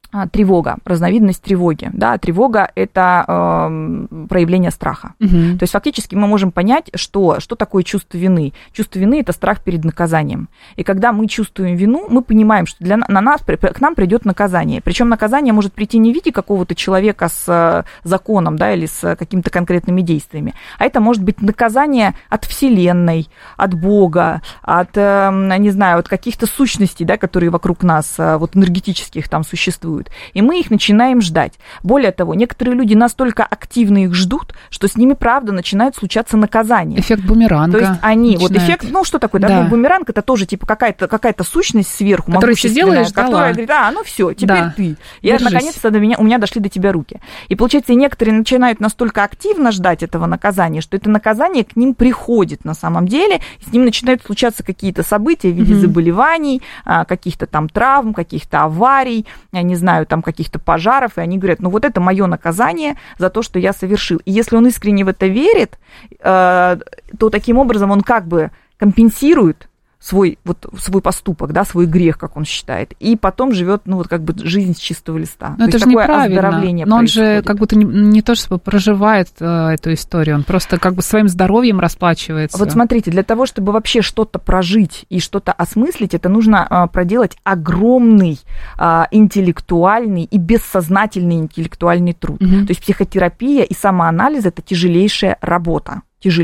тревога, разновидность тревоги. Да, тревога – это проявление страха. То есть фактически мы можем понять, что такое чувство вины. Чувство вины – это страх перед наказанием. И когда мы чувствуем вину, мы понимаем, что к нам придет наказание. Причем наказание может прийти не в виде какого-то человека с законом, да, или с какими-то конкретными действиями, а это может быть наказание от Вселенной, от Бога, от, не знаю, от каких-то сущностей, да, которые вокруг нас, вот энергетических там существуют. И мы их начинаем ждать. Более того, некоторые люди настолько активно их ждут, что с ними, правда, начинает случаться наказание. Эффект бумеранга. То есть они, начинает. Вот эффект, ну что такое, да, бумеранг, это тоже типа какая-то сущность сверху, могущественная, которая говорит, ну все, теперь ты. Наконец-то у меня дошли до тебя руки. И получается, некоторые начинают настолько активно ждать этого наказания, что это наказание к ним приходит на самом деле, и с ним начинают случаться какие-то события в виде заболеваний, каких-то там травм, каких-то аварий, я не знаю, там каких-то пожаров, и они говорят, ну вот это мое наказание за то, что я совершил. И если он искренне в это верит, то таким образом он как бы компенсирует свой поступок, да, свой грех, как он считает, и потом живет, ну, вот как бы жизнь с чистого листа. Но это же неправильно. Но он же как будто не то, чтобы проживает эту историю, он просто как бы своим здоровьем расплачивается. Вот смотрите, для того, чтобы вообще что-то прожить и что-то осмыслить, это нужно проделать огромный интеллектуальный и бессознательный интеллектуальный труд. То есть психотерапия и самоанализ – это тяжелейшая работа,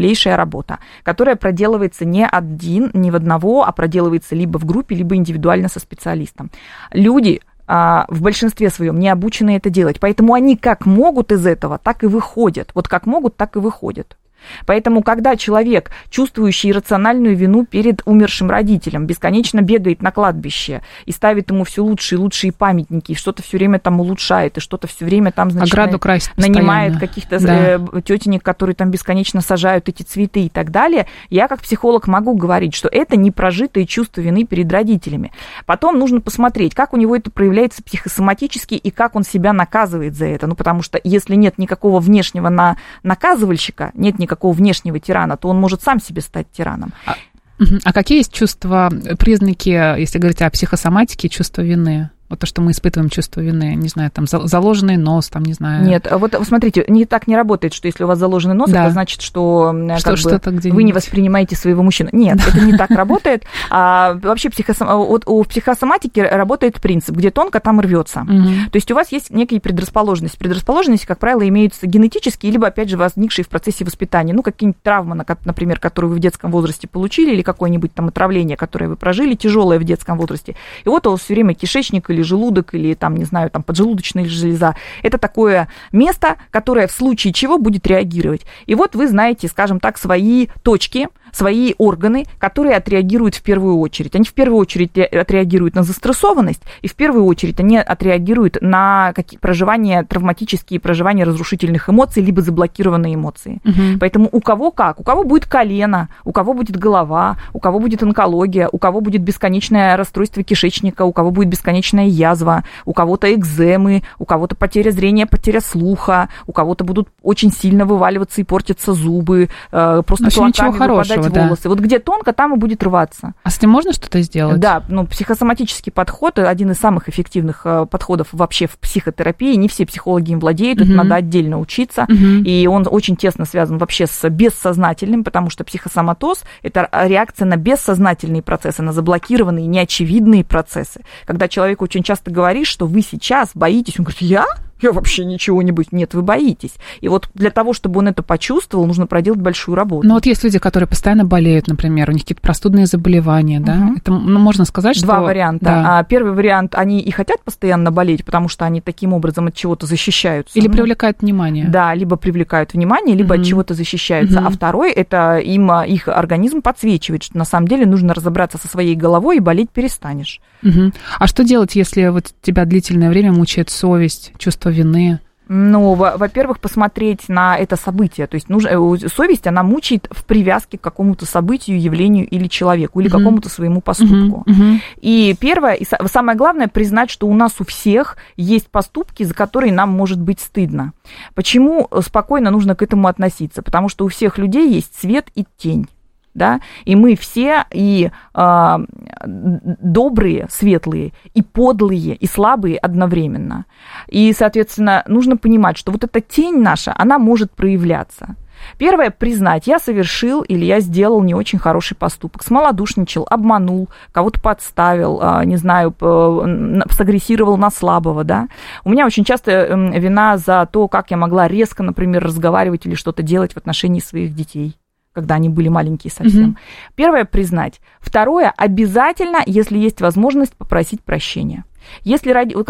которая проделывается не в одного, а проделывается либо в группе, либо индивидуально со специалистом. Люди в большинстве своем не обучены это делать, поэтому они как могут из этого, так и выходят. Вот как могут, так и выходят. Поэтому, когда человек, чувствующий иррациональную вину перед умершим родителем, бесконечно бегает на кладбище и ставит ему все лучшие и лучшие памятники, и что-то все время там улучшает, и что-то все время там, значит, нанимает каких-то тетенек, которые там бесконечно сажают эти цветы и так далее, я как психолог могу говорить, что это непрожитое чувство вины перед родителями. Потом нужно посмотреть, как у него это проявляется психосоматически и как он себя наказывает за это. Ну, потому что если нет никакого внешнего наказывальщика, нет никакого внешнего тирана, то он может сам себе стать тираном. А какие есть чувства, признаки, если говорить о психосоматике, чувства вины? Вот то, что мы испытываем чувство вины, не знаю, там заложенный нос, там, не знаю. Нет, вот смотрите, так не работает, что если у вас заложенный нос, это значит, что вы не воспринимаете своего мужчину. Нет, это не так работает. Вообще у психосоматики работает принцип, где тонко, там рвется. То есть у вас есть некие предрасположенности. Предрасположенности, как правило, имеются генетические, либо, опять же, возникшие в процессе воспитания. Ну, какие-нибудь травмы, например, которые вы в детском возрасте получили, или какое-нибудь там отравление, которое вы прожили, тяжелое в детском возрасте. И вот у вас все время кишечник или желудок, или там, не знаю, там поджелудочная железа. Это такое место, которое в случае чего будет реагировать. И вот вы знаете, скажем так, свои точки, свои органы, которые отреагируют в первую очередь. Они в первую очередь отреагируют на застрессованность, и в первую очередь они отреагируют на проживание, травматические проживания разрушительных эмоций, либо заблокированные эмоции. Поэтому у кого как? У кого будет колено, у кого будет голова, у кого будет онкология, у кого будет бесконечное расстройство кишечника, у кого будет бесконечная язва, у кого-то экземы, у кого-то потеря зрения, потеря слуха, у кого-то будут очень сильно вываливаться и портиться зубы, просто клоками выпадать волосы. Да. Вот где тонко, там и будет рваться. А с ним можно что-то сделать? Да, психосоматический подход, один из самых эффективных подходов вообще в психотерапии. Не все психологи им владеют, это надо отдельно учиться. И он очень тесно связан вообще с бессознательным, потому что психосоматоз – это реакция на бессознательные процессы, на заблокированные, неочевидные процессы. Когда человек очень часто говорит, что вы сейчас боитесь, он говорит, я вообще ничего не боюсь. Нет, вы боитесь. И вот для того, чтобы он это почувствовал, нужно проделать большую работу. Но вот есть люди, которые постоянно болеют, например, у них какие-то простудные заболевания, да? Это можно сказать, что... Два варианта. Да. Первый вариант, они и хотят постоянно болеть, потому что они таким образом от чего-то защищаются. Или привлекают внимание. Да, либо привлекают внимание, либо от чего-то защищаются. А второй, это их организм подсвечивает, что на самом деле нужно разобраться со своей головой, и болеть перестанешь. А что делать, если вот тебя длительное время мучает совесть, чувство вины? Ну, во-первых, посмотреть на это событие. То есть совесть, она мучает в привязке к какому-то событию, явлению или человеку, или какому-то своему поступку. И первое, и самое главное, признать, что у нас у всех есть поступки, за которые нам может быть стыдно. Почему спокойно нужно к этому относиться? Потому что у всех людей есть свет и тень. да, и мы все и добрые, светлые, и подлые, и слабые одновременно. И, соответственно, нужно понимать, что вот эта тень наша, она может проявляться. Первое, признать, я совершил или я сделал не очень хороший поступок, смолодушничал, обманул, кого-то подставил, не знаю, сагрессировал на слабого, да. У меня очень часто вина за то, как я могла резко, например, разговаривать или что-то делать в отношении своих детей, когда они были маленькие совсем. Первое, признать. Второе, обязательно, если есть возможность, попросить прощения. Если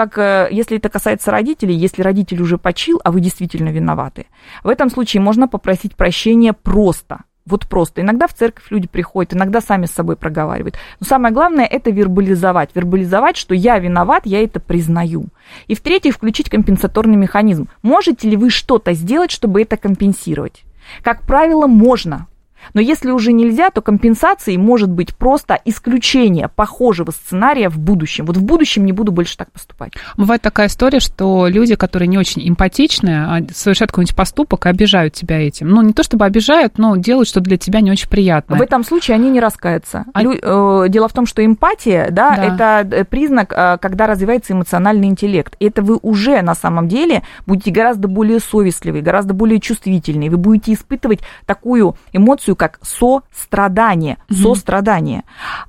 это касается родителей, если родитель уже почил, а вы действительно виноваты, в этом случае можно попросить прощения просто. Вот просто. Иногда в церковь люди приходят, иногда сами с собой проговаривают. Но самое главное – это вербализовать. Вербализовать, что я виноват, я это признаю. И в-третьих, включить компенсаторный механизм. Можете ли вы что-то сделать, чтобы это компенсировать? Как правило, можно. Но если уже нельзя, то компенсацией может быть просто исключение похожего сценария в будущем. Вот в будущем не буду больше так поступать. Бывает такая история, что люди, которые не очень эмпатичны, совершают какой-нибудь поступок и обижают тебя этим. Ну, не то чтобы обижают, но делают что-то для тебя не очень приятное. В этом случае они не раскаются. Дело в том, что эмпатия, да, это признак, когда развивается эмоциональный интеллект. И это вы уже на самом деле будете гораздо более совестливы, гораздо более чувствительны. Вы будете испытывать такую эмоцию, как сострадание. Сострадание.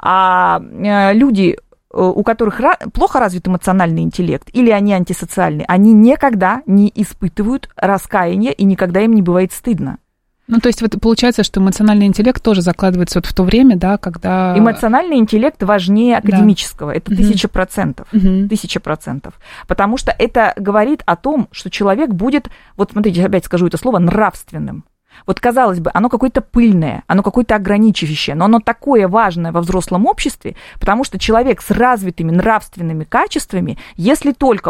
А люди, у которых плохо развит эмоциональный интеллект, или они антисоциальные, они никогда не испытывают раскаяния, и никогда им не бывает стыдно. Ну, то есть вот получается, что эмоциональный интеллект тоже закладывается вот в то время, да, когда... Эмоциональный интеллект важнее академического. Да. Это 1000%. 1000%. Потому что это говорит о том, что человек будет, вот смотрите, опять скажу это слово, нравственным. Вот, казалось бы, оно какое-то пыльное, оно какое-то ограничивающее, но оно такое важное во взрослом обществе, потому что человек с развитыми нравственными качествами, если только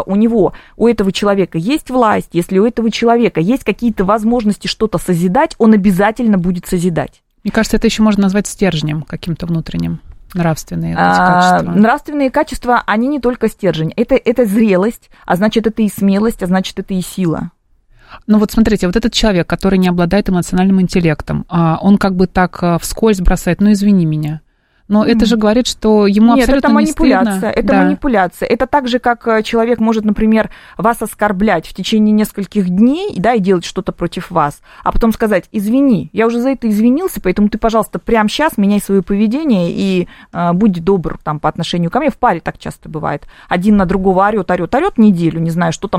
у этого человека есть власть, если у этого человека есть какие-то возможности что-то созидать, он обязательно будет созидать. Мне кажется, это еще можно назвать стержнем каким-то внутренним. Нравственные качества. Нравственные качества, они не только стержень, это зрелость, а значит, это и смелость, а значит, это и сила. Ну вот смотрите, вот этот человек, который не обладает эмоциональным интеллектом, он как бы так вскользь бросает, ну извини меня. Но это же говорит, что ему абсолютно не стыдно. Нет, это манипуляция. Это манипуляция. Это так же, как человек может, например, вас оскорблять в течение нескольких дней, да, и делать что-то против вас, а потом сказать: извини, я уже за это извинился, поэтому ты, пожалуйста, прямо сейчас меняй свое поведение и будь добр там, по отношению ко мне. В паре так часто бывает. Один на другого орёт неделю, не знаю, что там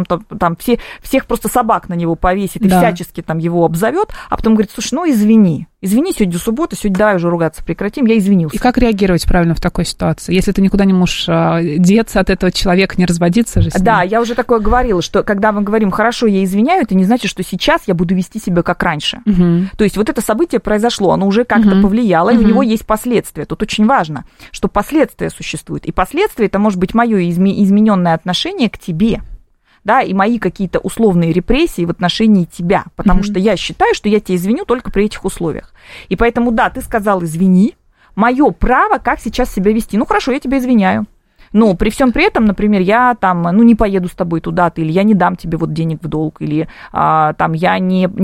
всех просто собак на него повесит и всячески там его обзовет, а потом говорит: слушай, ну извини, сегодня суббота, сегодня давай уже ругаться прекратим, я извинился. И как реагировать правильно в такой ситуации, если ты никуда не можешь деться от этого человека, не разводиться же с ним? Да, я уже такое говорила, что когда мы говорим: хорошо, я извиняю, это не значит, что сейчас я буду вести себя как раньше. То есть вот это событие произошло, оно уже как-то повлияло, и у него есть последствия. Тут очень важно, что последствия существуют. И последствия — это может быть мое измененное отношение к тебе. Да, и мои какие-то условные репрессии в отношении тебя, потому что я считаю, что я тебя извиню только при этих условиях. И поэтому, да, ты сказал извини, мое право, как сейчас себя вести. Ну, хорошо, я тебя извиняю. Но при всем при этом, например, я там, не поеду с тобой туда-то, или я не дам тебе вот денег в долг, или там я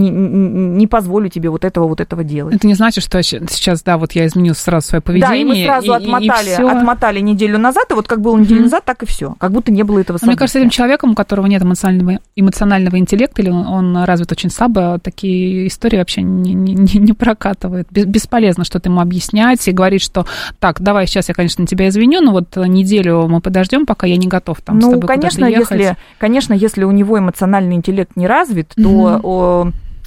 не позволю тебе вот этого делать. Это не значит, что сейчас, да, вот я изменил сразу свое поведение. Да, и мы сразу отмотали неделю назад, и вот как было неделю назад, так и все. Как будто не было этого события. Мне кажется, этим человеком, у которого нет эмоционального интеллекта, или он развит очень слабо, такие истории вообще не прокатывают. Бесполезно что-то ему объяснять и говорить, что так, давай сейчас я, конечно, тебя извиню, но вот неделю мы подождем, пока я не готов там с тобой куда-то ехать. Конечно, если у него эмоциональный интеллект не развит, то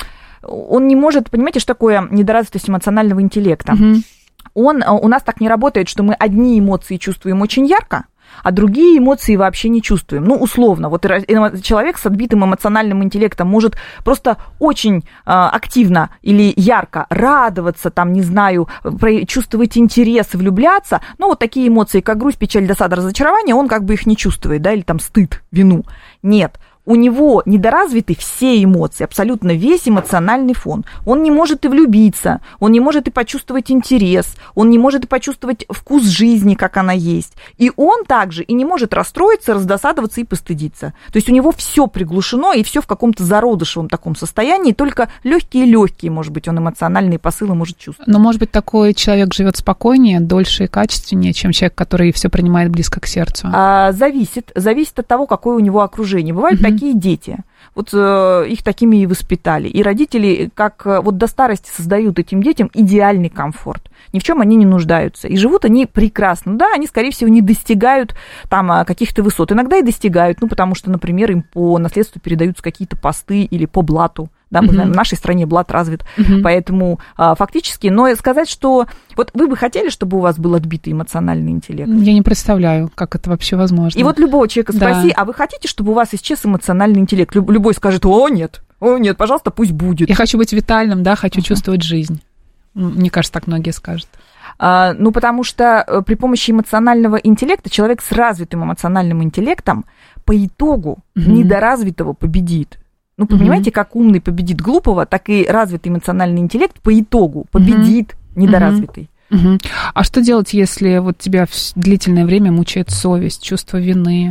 он не может, понимаете, что такое недоразвитость эмоционального интеллекта? У нас так не работает, что мы одни эмоции чувствуем очень ярко, а другие эмоции вообще не чувствуем. Ну, условно, вот человек с отбитым эмоциональным интеллектом может просто очень активно или ярко радоваться, там, не знаю, чувствовать интерес, влюбляться, но вот такие эмоции, как грусть, печаль, досада, разочарование, он как бы их не чувствует, да, или там стыд, вину. Нет. у него недоразвиты все эмоции, абсолютно весь эмоциональный фон. Он не может и влюбиться, он не может и почувствовать интерес, он не может и почувствовать вкус жизни, как она есть. И он также и не может расстроиться, раздосадоваться и постыдиться. То есть у него все приглушено, и все в каком-то зародышевом таком состоянии, только легкие, может быть, он эмоциональные посылы может чувствовать. Но, может быть, такой человек живет спокойнее, дольше и качественнее, чем человек, который все принимает близко к сердцу? Зависит от того, какое у него окружение. Бывают такие дети. Вот их такими и воспитали. И родители, как вот до старости, создают этим детям идеальный комфорт. Ни в чем они не нуждаются. И живут они прекрасно. Да, они, скорее всего, не достигают там каких-то высот. Иногда и достигают, потому что, например, им по наследству передаются какие-то посты или по блату. Да, мы знаем, в нашей стране блат развит. Поэтому фактически, но сказать, что... Вот вы бы хотели, чтобы у вас был отбитый эмоциональный интеллект? Я не представляю, как это вообще возможно. И вот любого человека спроси, а вы хотите, чтобы у вас исчез эмоциональный интеллект? Любой скажет, о, нет, пожалуйста, пусть будет. Я хочу быть витальным, да, хочу чувствовать жизнь. Мне кажется, так многие скажут. Потому что при помощи эмоционального интеллекта человек с развитым эмоциональным интеллектом по итогу недоразвитого победит. Понимаете, как умный победит глупого, так и развитый эмоциональный интеллект по итогу победит недоразвитый. А что делать, если вот тебя длительное время мучает совесть, чувство вины?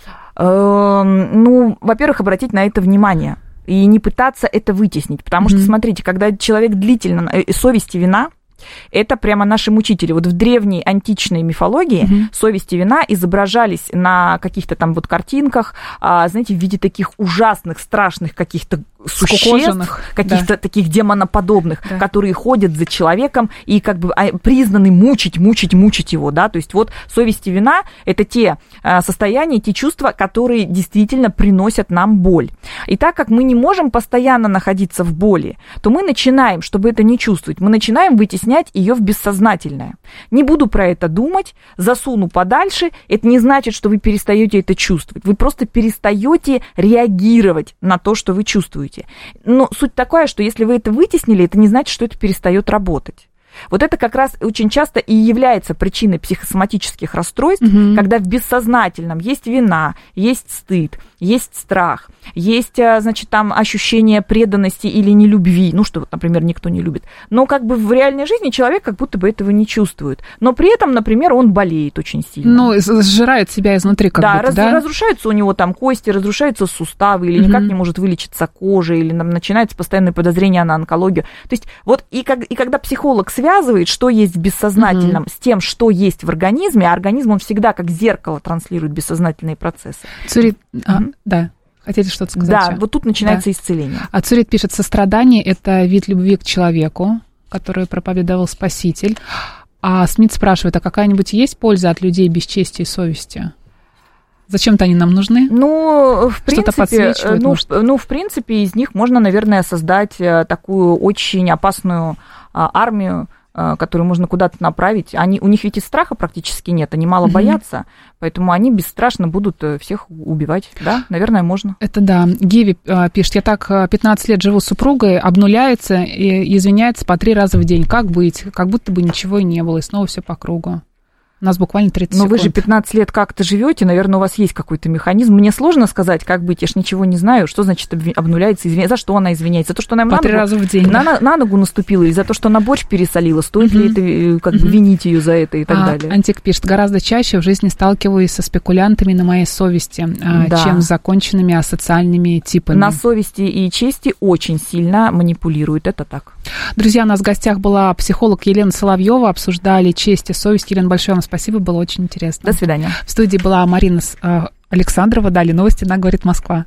Во-первых, обратить на это внимание и не пытаться это вытеснить. Потому что, смотрите, когда человек длительно... Совесть и вина — это прямо наши мучители. Вот в древней античной мифологии совесть и вина изображались на каких-то там вот картинках, знаете, в виде таких ужасных, страшных каких-то существ, каких-то таких демоноподобных, которые ходят за человеком и как бы признаны мучить его, да, то есть вот совесть и вина — это те состояния, те чувства, которые действительно приносят нам боль. И так как мы не можем постоянно находиться в боли, то мы начинаем, чтобы это не чувствовать, мы начинаем вытеснять ее в бессознательное. Не буду про это думать, засуну подальше, это не значит, что вы перестаете это чувствовать, вы просто перестаете реагировать на то, что вы чувствуете. Но суть такая, что если вы это вытеснили, это не значит, что это перестает работать. Вот это как раз очень часто и является причиной психосоматических расстройств, когда в бессознательном есть вина, есть стыд, есть страх, есть, значит, там ощущение преданности или нелюбви, что, вот, например, никто не любит. Но как бы в реальной жизни человек как будто бы этого не чувствует. Но при этом, например, он болеет очень сильно. Сжирает себя изнутри как будто, да? Разрушаются у него там кости, разрушаются суставы, или никак не может вылечиться кожа, или начинается постоянное подозрение на онкологию. То есть вот и когда психолог связывает, что есть в бессознательном, с тем, что есть в организме, а организм, он всегда как зеркало транслирует бессознательные процессы. Цурит, да. Хотите что-то сказать? Да, вот тут начинается исцеление. А Цурит пишет, сострадание – это вид любви к человеку, который проповедовал Спаситель. А Смит спрашивает, а какая-нибудь есть польза от людей без чести и совести? Зачем-то они нам нужны? В принципе, из них можно, наверное, создать такую очень опасную армию, которую можно куда-то направить. У них ведь и страха практически нет, они мало боятся, поэтому они бесстрашно будут всех убивать. Да, наверное, можно. Это да. Гиви пишет, я так 15 лет живу с супругой, обнуляется и извиняется по 3 раза в день. Как быть? Как будто бы ничего и не было, и снова все по кругу. У нас буквально 30 секунд. Но вы же 15 лет как-то живете, наверное, у вас есть какой-то механизм. Мне сложно сказать, как быть, я ж ничего не знаю. Что значит обнуляется, извиняется? За что она извиняется? За то, что она по 3 раза в день, на ногу наступила, или за то, что она борщ пересолила? Стоит ли это, как бы, винить ее за это и так далее? Антик пишет, гораздо чаще в жизни сталкиваюсь со спекулянтами на моей совести, чем с законченными асоциальными типами. На совести и чести очень сильно манипулируют, это так. Друзья, у нас в гостях была психолог Елена Соловьева, обсуждали честь и совесть. Елена, большое вам спасибо, было очень интересно. До свидания. В студии была Марина Александрова, далее новости на «Говорит Москва».